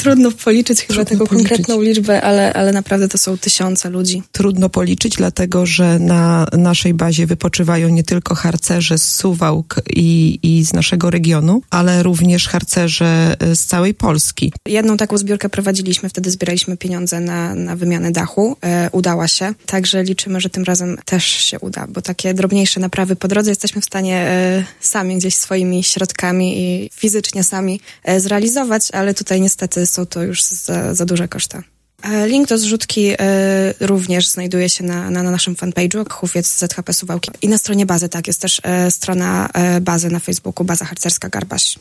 Trudno policzyć chyba taką konkretną liczbę, ale naprawdę to są tysiące ludzi. Trudno policzyć, dlatego że na naszej bazie wypoczywają nie tylko harcerze z Suwałk i z naszego regionu, ale również harcerze z całej Polski. Jedną taką zbiórkę prowadziliśmy, wtedy zbieraliśmy pieniądze na wymianę dachu. Udała się, także liczymy, że tym razem też się uda, bo takie drobniejsze naprawy po drodze jesteśmy w stanie sami gdzieś swoimi środkami i fizycznie sami zrealizować, ale tutaj niestety są to już za duże koszty. Link do zrzutki również znajduje się na naszym fanpage'u Hufiec ZHP Suwałki i na stronie bazy, tak, jest też strona bazy na Facebooku, Baza Harcerska Garbaś.